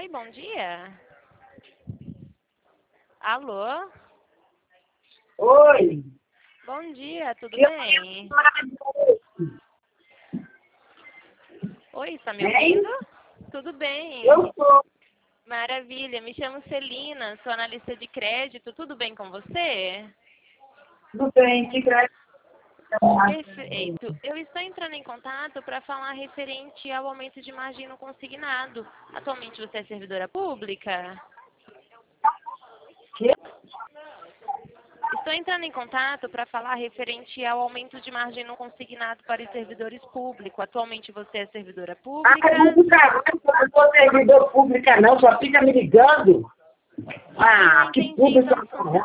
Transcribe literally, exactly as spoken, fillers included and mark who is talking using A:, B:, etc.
A: bom dia. Alô?
B: Oi.
A: Bom dia, tudo
B: Eu
A: bem? Oi, está me
B: Bem?
A: ouvindo? Tudo bem.
B: Eu sou.
A: Maravilha, me chamo Celina, sou analista de crédito, tudo bem com você?
B: Tudo bem, que graça.
A: Perfeito. Eu estou entrando em contato para falar referente ao aumento de margem no consignado. Atualmente você é servidora pública?
B: Que?
A: Estou entrando em contato para falar referente ao aumento de margem no consignado para os servidores públicos. Atualmente você é servidora
B: Ah,
A: pública?
B: muito caralho, eu não sou servidor pública não, só fica me ligando.
A: Eu não
B: Ah, que
A: entendi,
B: público.
A: então,